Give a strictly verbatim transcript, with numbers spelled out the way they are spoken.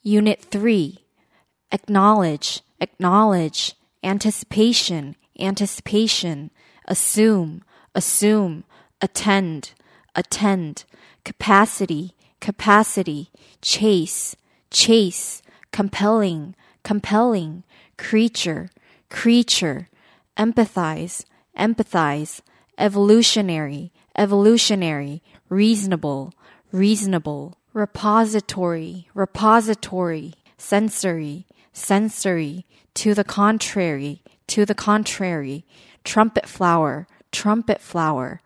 Unit three. Acknowledge, acknowledge, anticipation, anticipation, assume, assume, attend, attend, capacity, capacity, chase, chase, compelling, compelling, creature, creature, empathize, empathize, evolutionary, evolutionary, reasonable, reasonable, repository, repository, sensory, sensory, to the contrary, to the contrary, trumpet flower, trumpet flower,